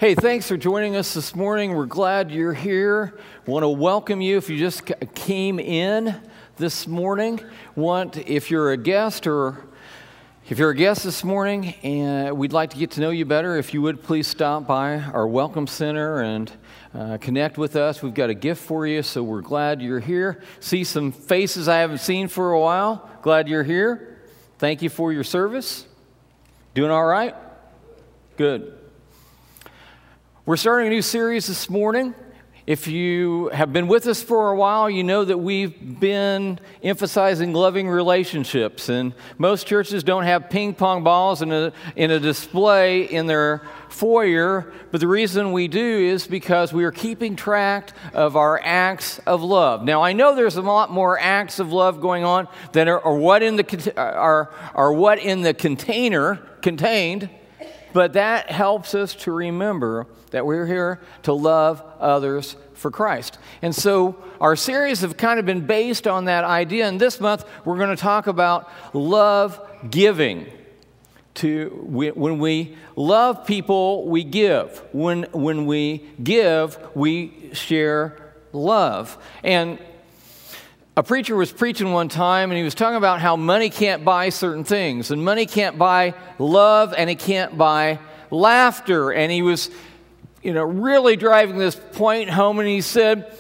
Hey, thanks for joining us this morning. We're glad you're here. Want to welcome you if you just came in this morning. If you're a guest this morning and we'd like to get to know you better, if you would please stop by our Welcome Center and connect with us. We've got a gift for you, so we're glad you're here. See some faces I haven't seen for a while. Glad you're here. Thank you for your service. Doing all right? Good. We're starting a new series this morning. If you have been with us for a while, you know that we've been emphasizing loving relationships. And most churches don't have ping pong balls in a display in their foyer. But the reason we do is because we are keeping track of our acts of love. Now, I know there's a lot more acts of love going on than are what in the container contained. But that helps us to remember that we're here to love others for Christ. And so our series have kind of been based on that idea. And this month, we're going to talk about love giving. When we love people, we give. When we give, we share love. And a preacher was preaching one time, and he was talking about how money can't buy certain things. And money can't buy love, and it can't buy laughter. And he was, really driving this point home, and he said,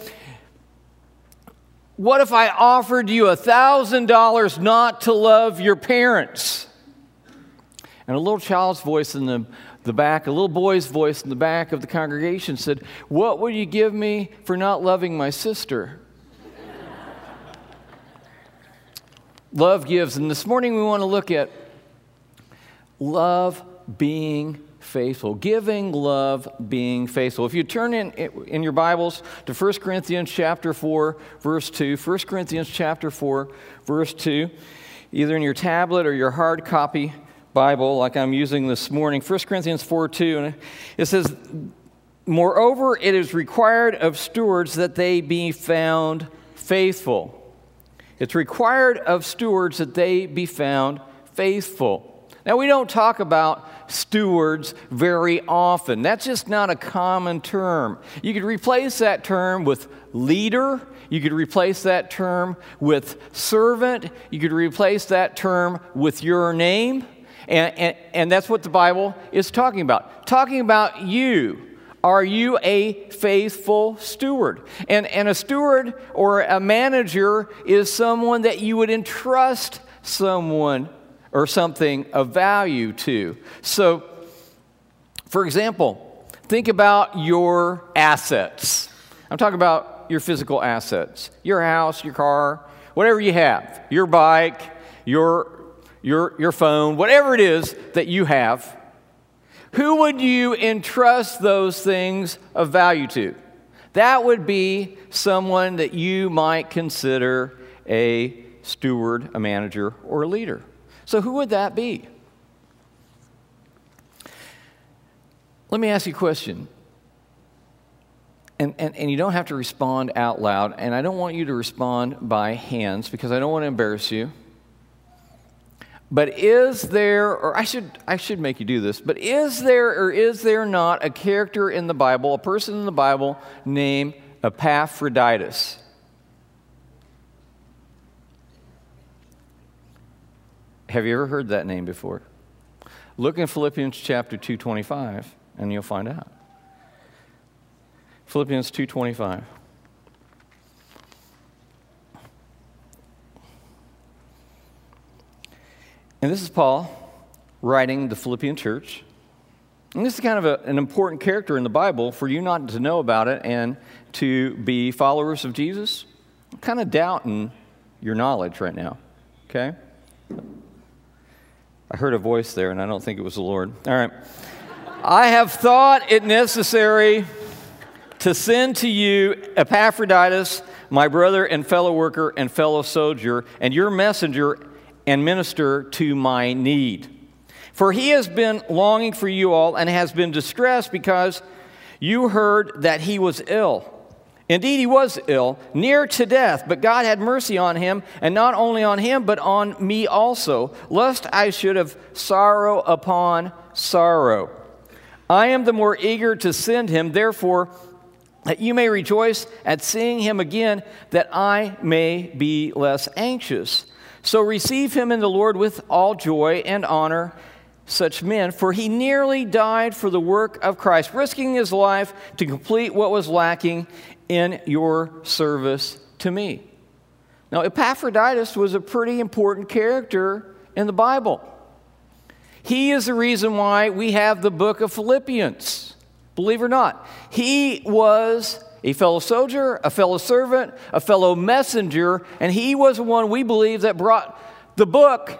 what if I offered you $1,000 not to love your parents? And a little child's voice in the back, a little boy's voice in the back of the congregation said, what would you give me for not loving my sister? Love gives. And this morning we want to look at love being faithful. Giving, love, being faithful. If you turn in your Bibles to 1 Corinthians chapter 4, verse 2, 1 Corinthians chapter 4, verse 2, either in your tablet or your hard copy Bible like I'm using this morning, 1 Corinthians 4, 2, and it says, moreover, it is required of stewards that they be found faithful. It's required of stewards that they be found faithful. Now, we don't talk about stewards very often. That's just not a common term. You could replace that term with leader. You could replace that term with servant. You could replace that term with your name. And that's what the Bible is talking about. Talking about you. Are you a faithful steward? And a steward or a manager is someone that you would entrust someone or something of value to. So, for example, think about your assets. I'm talking about your physical assets. Your house, your car, whatever you have. Your bike, your phone, whatever it is that you have. Who would you entrust those things of value to? That would be someone that you might consider a steward, a manager, or a leader. So who would that be? Let me ask you a question. And you don't have to respond out loud, and I don't want you to respond by hands because I don't want to embarrass you. But is there, or I should make you do this, but is there or is there not a character in the Bible, a person in the Bible named Epaphroditus? Have you ever heard that name before? Look in Philippians chapter 2:25 and you'll find out. Philippians 2:25. And this is Paul writing the Philippian church. And this is kind of an important character in the Bible for you not to know about it and to be followers of Jesus. I'm kind of doubting your knowledge right now, okay? I heard a voice there, and I don't think it was the Lord. All right. I have thought it necessary to send to you Epaphroditus, my brother and fellow worker and fellow soldier, and your messenger and minister to my need. For he has been longing for you all and has been distressed because you heard that he was ill. Indeed, he was ill, near to death, but God had mercy on him, and not only on him, but on me also, lest I should have sorrow upon sorrow. I am the more eager to send him, therefore, that you may rejoice at seeing him again, that I may be less anxious. So receive him in the Lord with all joy and honor such men, for he nearly died for the work of Christ, risking his life to complete what was lacking in your service to me. Now, Epaphroditus was a pretty important character in the Bible. He is the reason why we have the book of Philippians, believe it or not. He was a fellow soldier, a fellow servant, a fellow messenger, and he was the one we believe that brought the book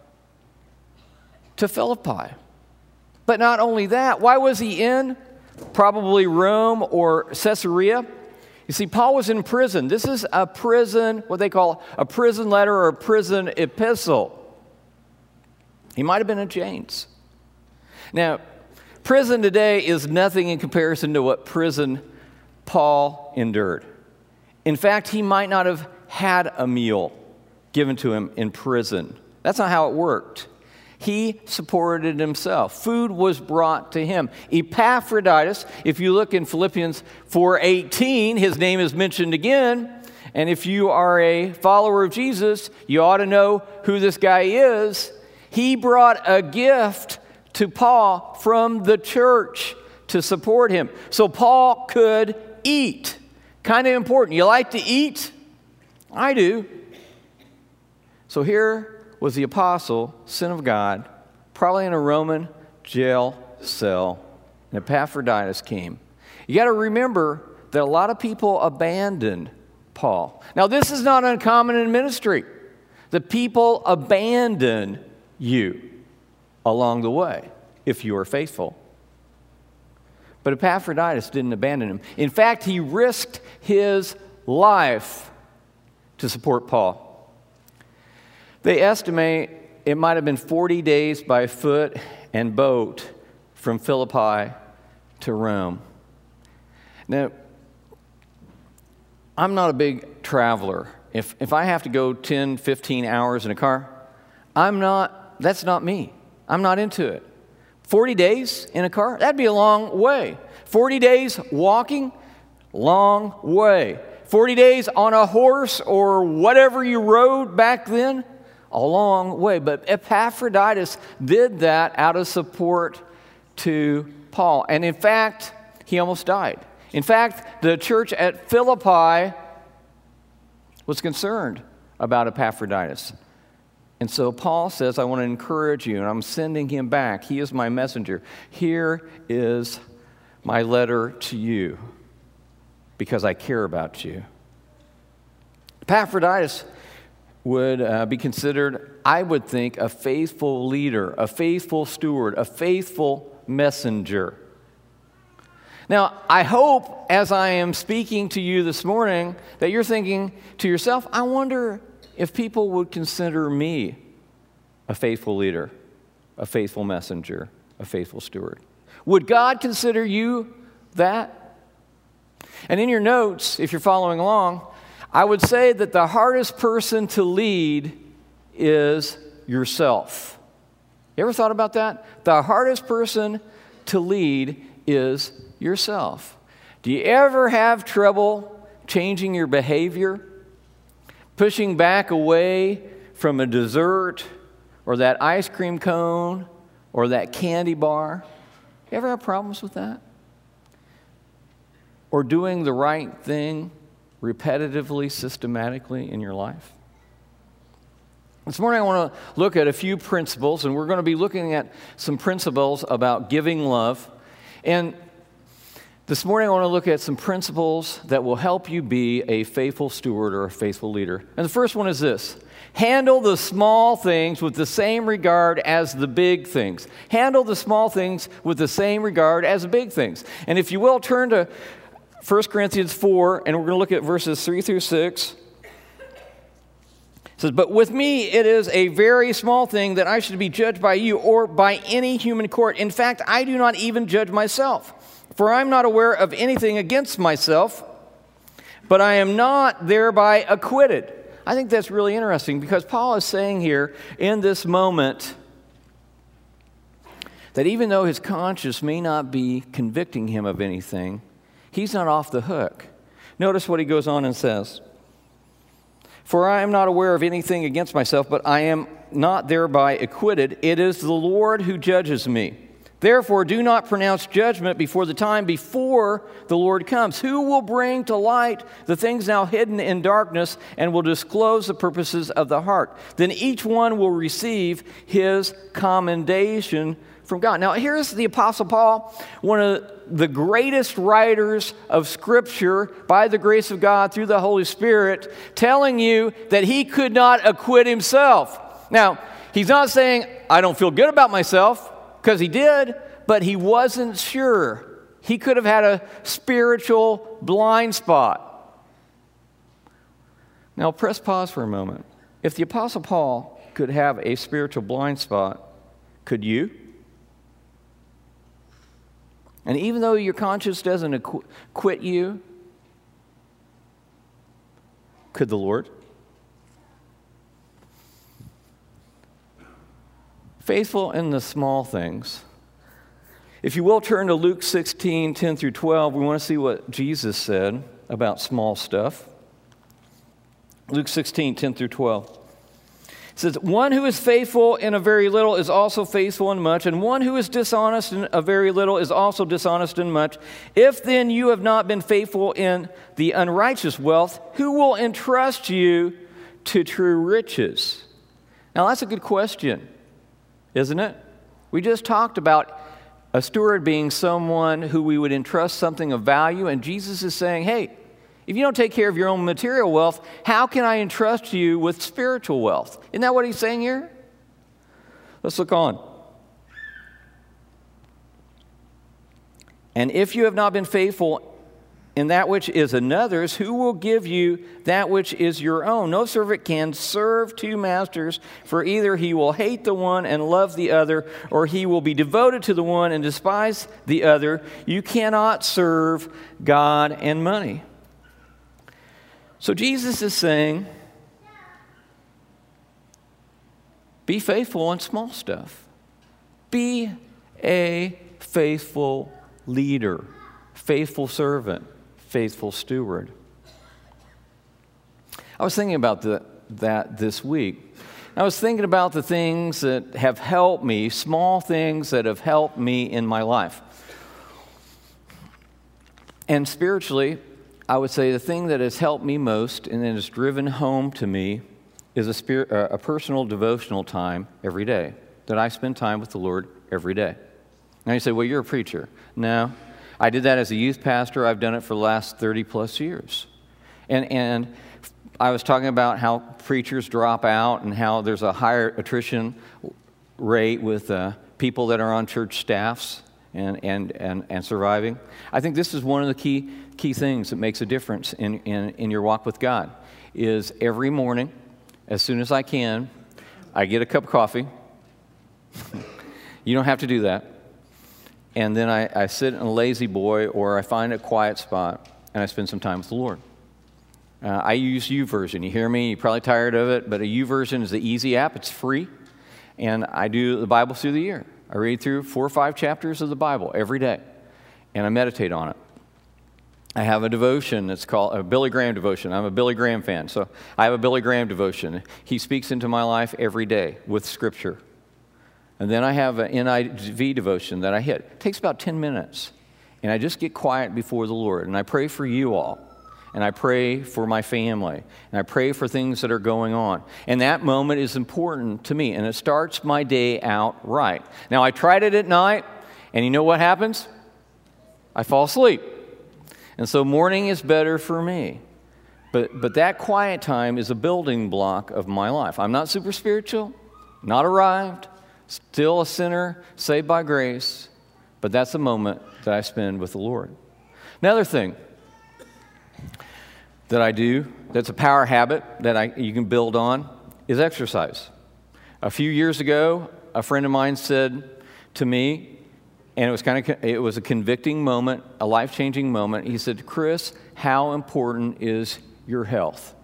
to Philippi. But not only that, why was he in probably Rome or Caesarea? You see, Paul was in prison. This is a prison, what they call a prison letter or a prison epistle. He might have been in chains. Now, prison today is nothing in comparison to what prison Paul endured. In fact, he might not have had a meal given to him in prison. That's not how it worked. He supported himself. Food was brought to him. Epaphroditus, if you look in Philippians 4:18, his name is mentioned again. And if you are a follower of Jesus, you ought to know who this guy is. He brought a gift to Paul from the church to support him. So Paul could eat. Kind of important. You like to eat? I do. So here was the apostle, son of God, probably in a Roman jail cell, and Epaphroditus came. You got to remember that a lot of people abandoned Paul. Now, this is not uncommon in ministry. The people abandon you along the way if you are faithful. But Epaphroditus didn't abandon him. In fact, he risked his life to support Paul. They estimate it might have been 40 days by foot and boat from Philippi to Rome. Now, I'm not a big traveler. If I have to go 10, 15 hours in a car, that's not me. I'm not into it. 40 days in a car? That'd be a long way. 40 days walking? Long way. 40 days on a horse or whatever you rode back then? A long way. But Epaphroditus did that out of support to Paul. And in fact, he almost died. In fact, the church at Philippi was concerned about Epaphroditus. And so Paul says, I want to encourage you, and I'm sending him back. He is my messenger. Here is my letter to you because I care about you. Epaphroditus would be considered, I would think, a faithful leader, a faithful steward, a faithful messenger. Now, I hope as I am speaking to you this morning that you're thinking to yourself, I wonder if people would consider me a faithful leader, a faithful messenger, a faithful steward. Would God consider you that? And in your notes, if you're following along, I would say that the hardest person to lead is yourself. You ever thought about that? The hardest person to lead is yourself. Do you ever have trouble changing your behavior? Pushing back away from a dessert or that ice cream cone or that candy bar? You ever have problems with that? Or doing the right thing repetitively, systematically in your life? This morning I want to look at a few principles, and we're going to be looking at some principles about giving love. And this morning I want to look at some principles that will help you be a faithful steward or a faithful leader. And the first one is this: handle the small things with the same regard as the big things. Handle the small things with the same regard as the big things. And if you will, turn to 1 Corinthians 4, and we're going to look at verses 3 through 6. It says, but with me it is a very small thing that I should be judged by you or by any human court. In fact, I do not even judge myself. For I am not aware of anything against myself, but I am not thereby acquitted. I think that's really interesting because Paul is saying here in this moment that even though his conscience may not be convicting him of anything, he's not off the hook. Notice what he goes on and says. For I am not aware of anything against myself, but I am not thereby acquitted. It is the Lord who judges me. Therefore, do not pronounce judgment before the time before the Lord comes. Who will bring to light the things now hidden in darkness and will disclose the purposes of the heart? Then each one will receive his commendation from God. Now, here's the Apostle Paul, one of the greatest writers of Scripture by the grace of God through the Holy Spirit, telling you that he could not acquit himself. Now, he's not saying, I don't feel good about myself, because he did, but he wasn't sure. He could have had a spiritual blind spot. Now, press pause for a moment. If the Apostle Paul could have a spiritual blind spot, could you? And even though your conscience doesn't acquit you, could the Lord? Faithful in the small things. If you will turn to Luke 16, 10 through 12, we want to see what Jesus said about small stuff. Luke 16, 10 through 12. It says, one who is faithful in a very little is also faithful in much, and one who is dishonest in a very little is also dishonest in much. If then you have not been faithful in the unrighteous wealth, who will entrust you to true riches? Now that's a good question, isn't it? We just talked about a steward being someone who we would entrust something of value, and Jesus is saying, hey, if you don't take care of your own material wealth, how can I entrust you with spiritual wealth? Isn't that what he's saying here? Let's look on. And if you have not been faithful in that which is another's, who will give you that which is your own? No servant can serve two masters, for either he will hate the one and love the other, or he will be devoted to the one and despise the other. You cannot serve God and money. So Jesus is saying, be faithful in small stuff. Be a faithful leader, faithful servant, faithful steward. I was thinking about that this week. I was thinking about the things that have helped me, small things that have helped me in my life. And spiritually, I would say the thing that has helped me most and that has driven home to me is a personal devotional time every day, that I spend time with the Lord every day. Now you say, well, you're a preacher. No, I did that as a youth pastor. I've done it for the last 30 plus years. And I was talking about how preachers drop out and how there's a higher attrition rate with people that are on church staffs and surviving. I think this is one of the key things that makes a difference in your walk with God, is every morning, as soon as I can, I get a cup of coffee. You don't have to do that. And then I sit in a lazy boy, or I find a quiet spot, and I spend some time with the Lord. I use YouVersion. You hear me? You're probably tired of it, but a YouVersion is the easy app. It's free. And I do the Bible through the year. I read through 4 or 5 chapters of the Bible every day, and I meditate on it. I have a devotion that's called a Billy Graham devotion. I'm a Billy Graham fan, so I have a Billy Graham devotion. He speaks into my life every day with Scripture. And then I have an NIV devotion that I hit. It takes about 10 minutes, and I just get quiet before the Lord, and I pray for you all, and I pray for my family, and I pray for things that are going on. And that moment is important to me, and it starts my day out right. Now, I tried it at night, and you know what happens? I fall asleep. And so morning is better for me. But that quiet time is a building block of my life. I'm not super spiritual, not arrived, still a sinner, saved by grace, but that's a moment that I spend with the Lord. Another thing that I do that's a power habit that you can build on is exercise. A few years ago, a friend of mine said to me, and it was a convicting moment, a life-changing moment. He said, Chris, how important is your health?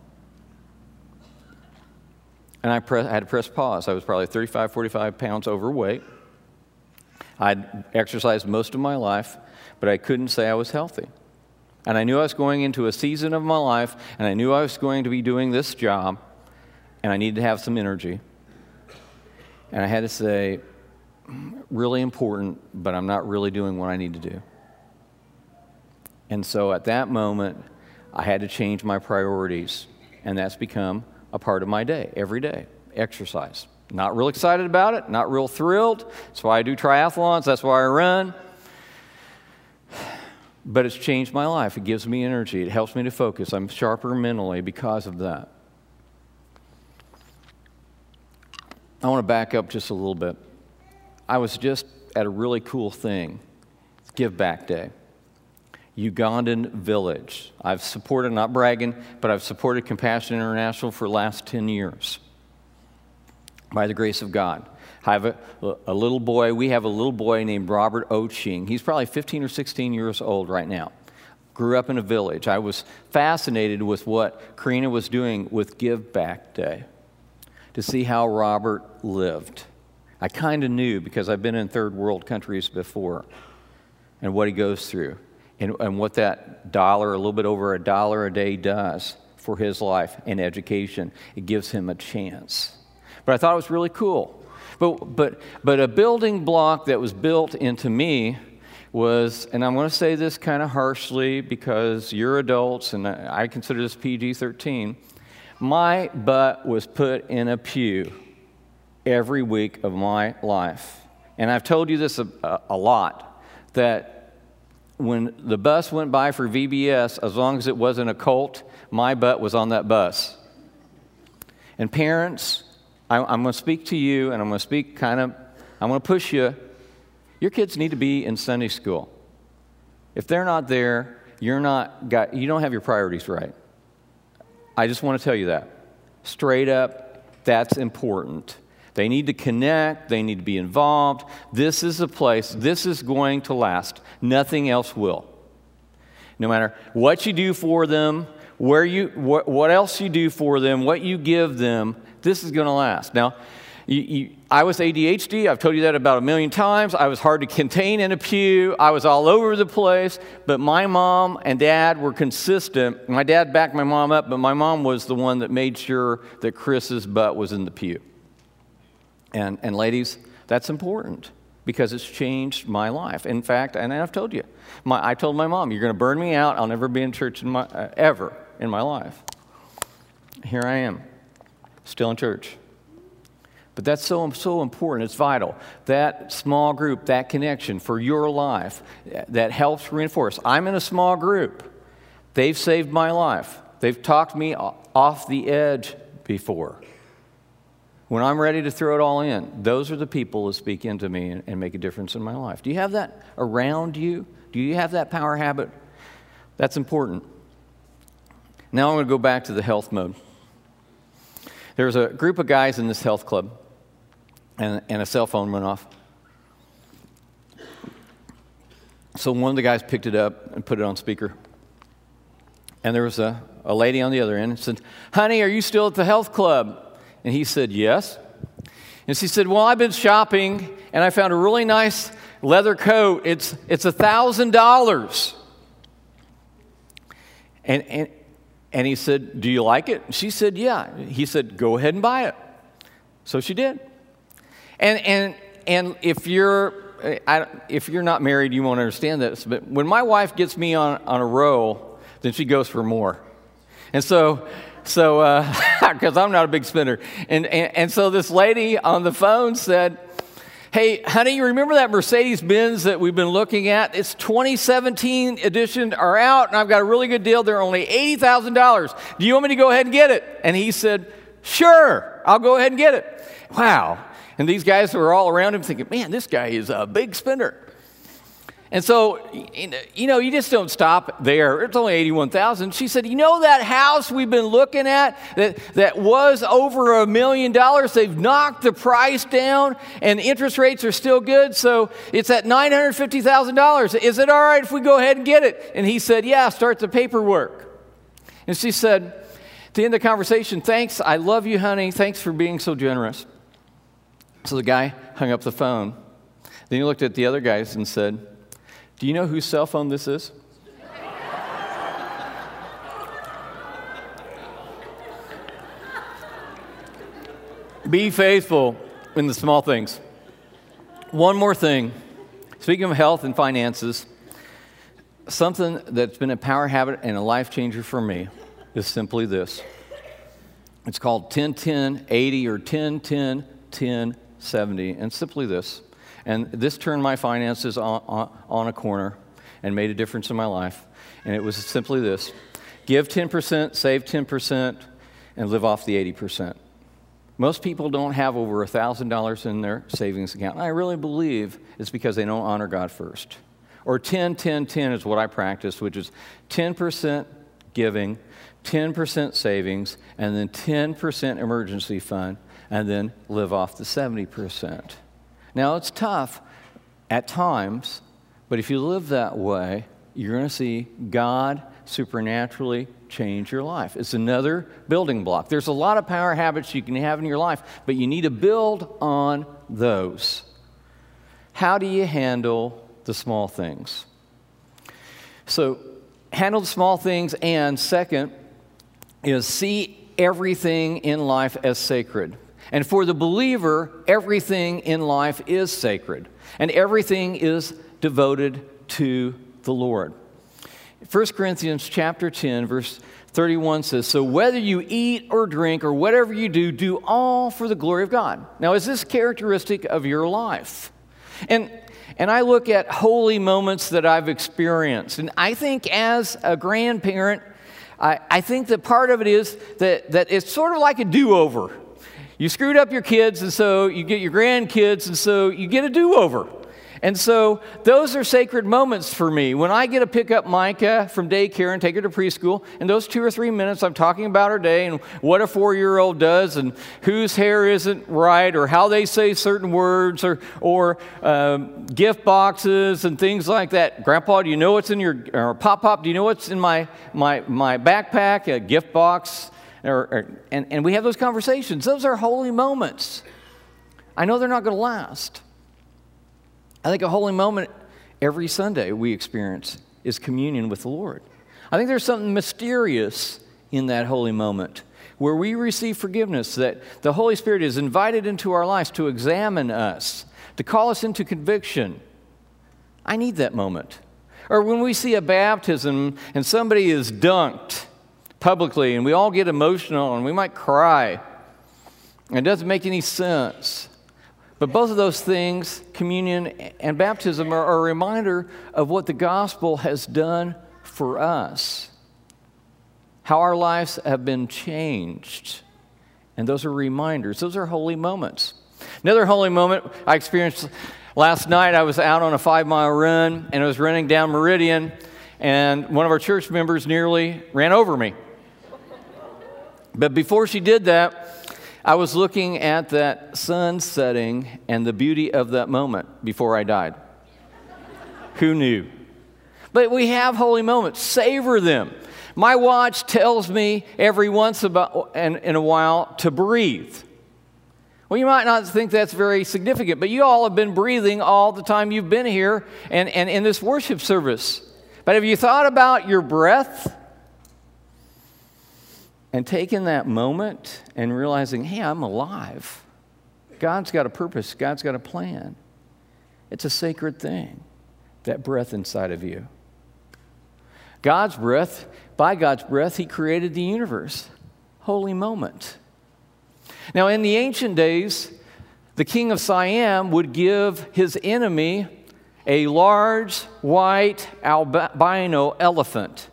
And I had to press pause. I was probably 35, 45 pounds overweight. I'd exercised most of my life, but I couldn't say I was healthy. And I knew I was going into a season of my life, and I knew I was going to be doing this job, and I needed to have some energy. And I had to say, really important, but I'm not really doing what I need to do. And so at that moment, I had to change my priorities, and that's become a part of my day, every day, exercise. Not real excited about it, not real thrilled. That's why I do triathlons, that's why I run. But it's changed my life. It gives me energy. It helps me to focus. I'm sharper mentally because of that. I want to back up just a little bit. I was just at a really cool thing, Give Back Day. Ugandan village. I've supported, not bragging, but I've supported Compassion International for the last 10 years by the grace of God. I have a little boy. We have a little boy named Robert Oching. He's probably 15 or 16 years old right now. Grew up in a village. I was fascinated with what Karina was doing with Give Back Day to see how Robert lived. I kind of knew because I've been in third world countries before and what he goes through and what that dollar, a little bit over $1 a day does for his life and education. It gives him a chance. But I thought it was really cool. But a building block that was built into me was, and I'm going to say this kind of harshly because you're adults and I consider this PG-13, my butt was put in a pew every week of my life. And I've told you this a lot, that when the bus went by for VBS, as long as it wasn't a cult, my butt was on that bus. And parents, I'm going to speak to you, and I'm going to speak I'm going to push you. Your kids need to be in Sunday school. If they're not there, you don't have your priorities right. I just want to tell you that. Straight up, that's important. They need to connect. They need to be involved. This is a place, this is going to last. Nothing else will. No matter what you do for them, what else you do for them, what you give them, this is going to last. Now, I was ADHD. I've told you that about 1 million times. I was hard to contain in a pew. I was all over the place. But my mom and dad were consistent. My dad backed my mom up, but my mom was the one that made sure that Chris's butt was in the pew. And ladies, that's important because it's changed my life. In fact, and I've told you, I told my mom, you're going to burn me out. I'll never be in church ever in my life. Here I am. Still in church. But that's so important. It's vital. That small group, that connection for your life, that helps reinforce. I'm in a small group. They've saved my life. They've talked me off the edge before. When I'm ready to throw it all in, those are the people that speak into me and make a difference in my life. Do you have that around you? Do you have that power habit? That's important. Now I'm going to go back to the health mode. There's a group of guys in this health club, and a cell phone went off. So one of the guys picked it up and put it on speaker. And there was a lady on the other end and said, "Honey, are you still at the health club?" And he said, "Yes." And she said, "Well, I've been shopping, and I found a really nice leather coat. It's $1,000. And he said, "Do you like it?" She said, "Yeah." He said, "Go ahead and buy it." So she did. And if you're not married, you won't understand this. But when my wife gets me on a roll, then she goes for more. And so because I'm not a big spender. And so this lady on the phone said, "Hey, honey, you remember that Mercedes-Benz that we've been looking at? It's 2017 edition are out, and I've got a really good deal. They're only $80,000. Do you want me to go ahead and get it?" And he said, "Sure, I'll go ahead and get it." Wow. And these guys were all around him thinking, "Man, this guy is a big spender." And so, you just don't stop there. It's only $81,000. She said, "You know that house we've been looking at that was over $1 million? They've knocked the price down and interest rates are still good. So it's at $950,000. Is it all right if we go ahead and get it?" And he said, "Yeah, start the paperwork." And she said, at the end of the conversation, "Thanks. I love you, honey. Thanks for being so generous." So the guy hung up the phone. Then he looked at the other guys and said, "Do you know whose cell phone this is?" Be faithful in the small things. One more thing. Speaking of health and finances, something that's been a power habit and a life changer for me is simply this. It's called 10-10-80 or 10-10-10-70, and simply this. And this turned my finances on a corner and made a difference in my life. And it was simply this. Give 10%, save 10%, and live off the 80%. Most people don't have over $1,000 in their savings account. And I really believe it's because they don't honor God first. Or 10-10-10 is what I practice, which is 10% giving, 10% savings, and then 10% emergency fund, and then live off the 70%. Now, it's tough at times, but if you live that way, you're going to see God supernaturally change your life. It's another building block. There's a lot of power habits you can have in your life, but you need to build on those. How do you handle the small things? So, handle the small things, and second is see everything in life as sacred. And for the believer, everything in life is sacred, and everything is devoted to the Lord. 1 Corinthians chapter 10, verse 31 says, "So whether you eat or drink or whatever you do, do all for the glory of God." Now, is this characteristic of your life? And I look at holy moments that I've experienced, and I think as a grandparent, I think that part of it is that it's sort of like a do-over. You screwed up your kids, and so you get your grandkids, and so you get a do-over. And so those are sacred moments for me. When I get to pick up Micah from daycare and take her to preschool, in those 2 or 3 minutes, I'm talking about her day and what a 4-year-old does and whose hair isn't right or how they say certain words or gift boxes and things like that. Grandpa, do you know what's in your, or Pop, do you know what's in my backpack, a gift box? And we have those conversations. Those are holy moments. I know they're not going to last. I think a holy moment every Sunday we experience is communion with the Lord. I think there's something mysterious in that holy moment where we receive forgiveness, that the Holy Spirit is invited into our lives to examine us, to call us into conviction. I need that moment. Or when we see a baptism and somebody is dunked publicly and we all get emotional and we might cry. It doesn't make any sense. But both of those things, communion and baptism, are a reminder of what the gospel has done for us, how our lives have been changed. And those are reminders. Those are holy moments. Another holy moment I experienced last night, I was out on a 5-mile run, and I was running down Meridian, and one of our church members nearly ran over me. But before she did that, I was looking at that sun setting and the beauty of that moment before I died. Who knew? But we have holy moments. Savor them. My watch tells me every once in a while to breathe. Well, you might not think that's very significant, but you all have been breathing all the time you've been here and in this worship service. But have you thought about your breath? And taking that moment and realizing, hey, I'm alive. God's got a purpose. God's got a plan. It's a sacred thing, that breath inside of you. God's breath, by God's breath, He created the universe. Holy moment. Now, in the ancient days, the king of Siam would give his enemy a large, white, albino elephant.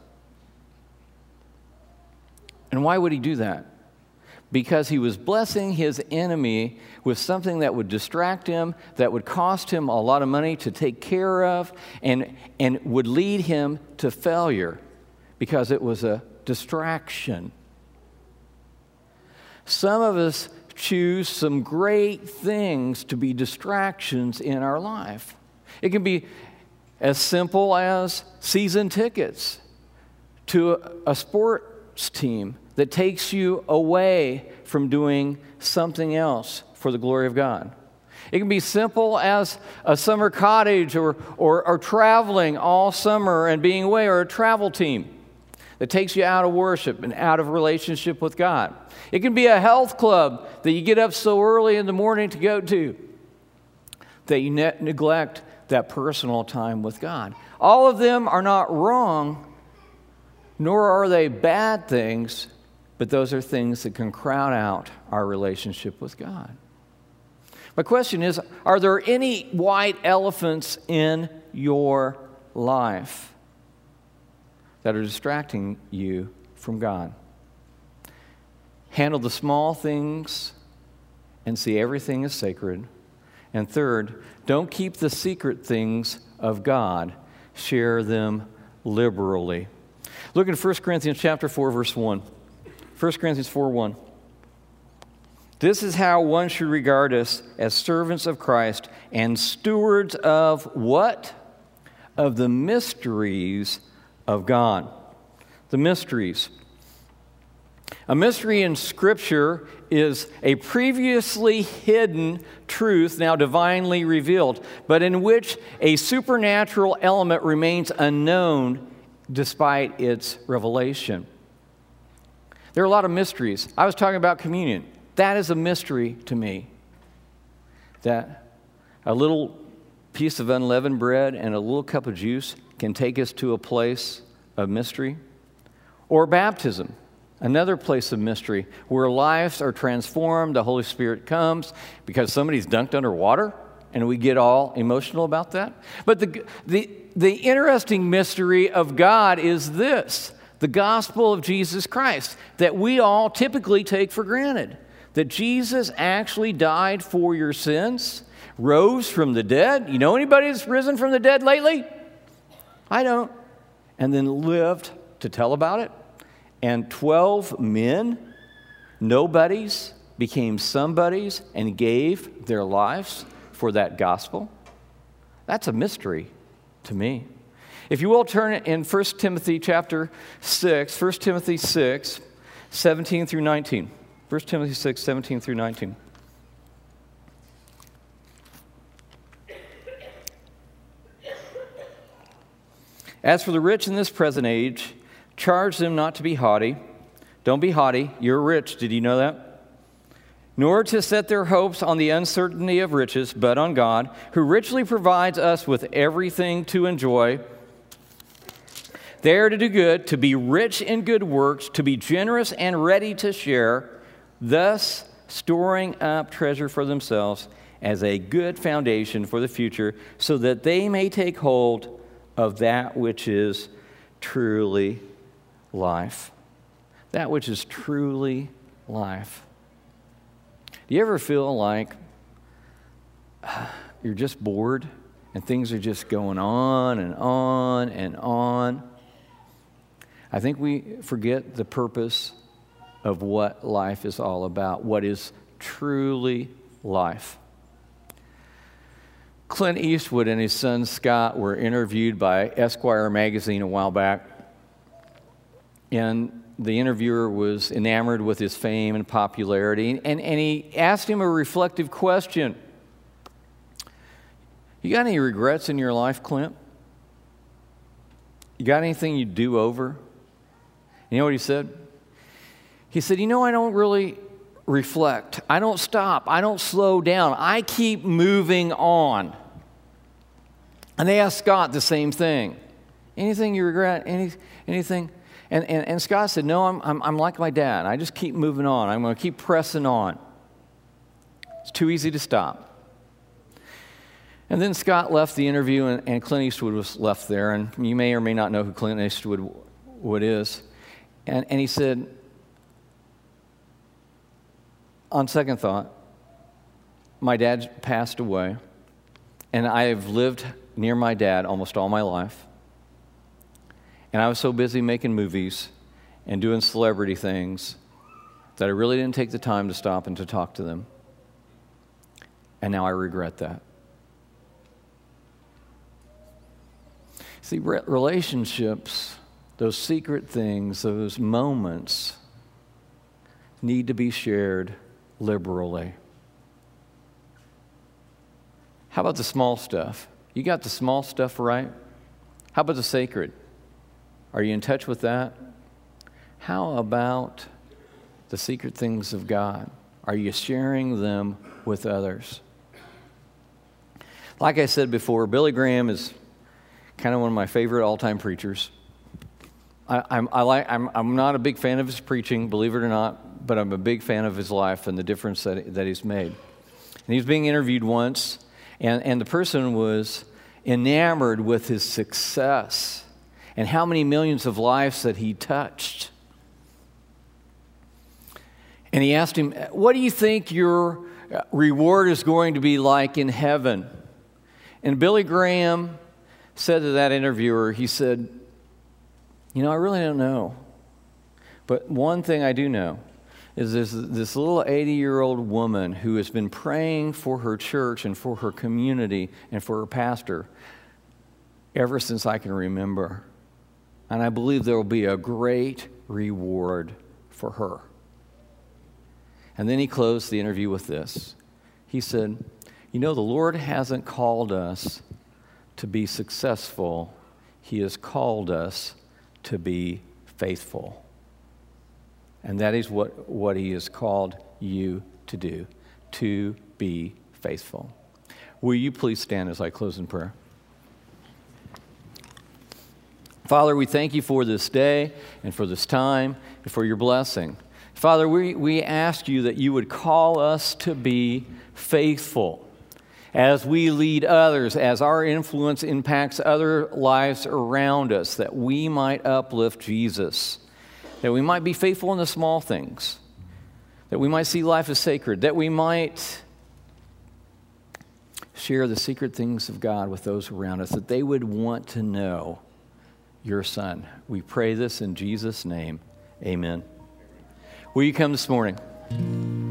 And why would he do that? Because he was blessing his enemy with something that would distract him, that would cost him a lot of money to take care of, and would lead him to failure because it was a distraction. Some of us choose some great things to be distractions in our life. It can be as simple as season tickets to a sports team that takes you away from doing something else for the glory of God. It can be simple as a summer cottage or traveling all summer and being away, or a travel team that takes you out of worship and out of relationship with God. It can be a health club that you get up so early in the morning to go to that you neglect that personal time with God. All of them are not wrong, nor are they bad things, but those are things that can crowd out our relationship with God. My question is, are there any white elephants in your life that are distracting you from God? Handle the small things and see everything as sacred. And third, don't keep the secret things of God. Share them liberally. Look at 1 Corinthians chapter 4, verse 1. 1 Corinthians 4:1. This is how one should regard us, as servants of Christ and stewards of what? Of the mysteries of God. The mysteries. A mystery in Scripture is a previously hidden truth now divinely revealed, but in which a supernatural element remains unknown despite its revelation. There are a lot of mysteries. I was talking about communion. That is a mystery to me. That a little piece of unleavened bread and a little cup of juice can take us to a place of mystery. Or baptism, another place of mystery, where lives are transformed, the Holy Spirit comes because somebody's dunked underwater, and we get all emotional about that. But the interesting mystery of God is this: the gospel of Jesus Christ, that we all typically take for granted. That Jesus actually died for your sins, rose from the dead. You know anybody that's risen from the dead lately? I don't. And then lived to tell about it. And 12 men, nobodies, became somebodies and gave their lives for that gospel. That's a mystery to me. If you will, turn it in 1 Timothy chapter 6, 1 Timothy 6, 17 through 19. 1 Timothy 6, 17 through 19. As for the rich in this present age, charge them not to be haughty. Don't be haughty. You're rich. Did you know that? Nor to set their hopes on the uncertainty of riches, but on God, who richly provides us with everything to enjoy. They are to do good, to be rich in good works, to be generous and ready to share, thus storing up treasure for themselves as a good foundation for the future, so that they may take hold of that which is truly life. That which is truly life. Do you ever feel like you're just bored and things are just going on and on and on? I think we forget the purpose of what life is all about, what is truly life. Clint Eastwood and his son Scott were interviewed by Esquire magazine a while back, and the interviewer was enamored with his fame and popularity, and he asked him a reflective question. You got any regrets in your life, Clint? You got anything you'd do over? You know what he said? He said, I don't really reflect. I don't stop. I don't slow down. I keep moving on. And they asked Scott the same thing. Anything you regret? Anything? And Scott said, no, I'm like my dad. I just keep moving on. I'm going to keep pressing on. It's too easy to stop. And then Scott left the interview, and Clint Eastwood was left there. And you may or may not know who Clint Eastwood is. And he said, on second thought, my dad passed away, and I have lived near my dad almost all my life. And I was so busy making movies and doing celebrity things that I really didn't take the time to stop and to talk to them. And now I regret that. See, relationships, those secret things, those moments need to be shared liberally. How about the small stuff? You got the small stuff right? How about the sacred? Are you in touch with that? How about the secret things of God? Are you sharing them with others? Like I said before, Billy Graham is kind of one of my favorite all-time preachers. I'm not a big fan of his preaching, believe it or not, but I'm a big fan of his life and the difference that he's made. And he was being interviewed once, and the person was enamored with his success and how many millions of lives that he touched. And he asked him, what do you think your reward is going to be like in heaven? And Billy Graham said to that interviewer, he said, I really don't know. But one thing I do know is this little 80-year-old woman who has been praying for her church and for her community and for her pastor ever since I can remember. And I believe there will be a great reward for her. And then he closed the interview with this. He said, the Lord hasn't called us to be successful. He has called us to be faithful. And that is what he has called you to do, to be faithful. Will you please stand as I close in prayer? Father, we thank you for this day and for this time and for your blessing. Father, we ask you that you would call us to be faithful as we lead others, as our influence impacts other lives around us, that we might uplift Jesus, that we might be faithful in the small things, that we might see life as sacred, that we might share the secret things of God with those around us, that they would want to know your Son. We pray this in Jesus' name. Amen. Will you come this morning?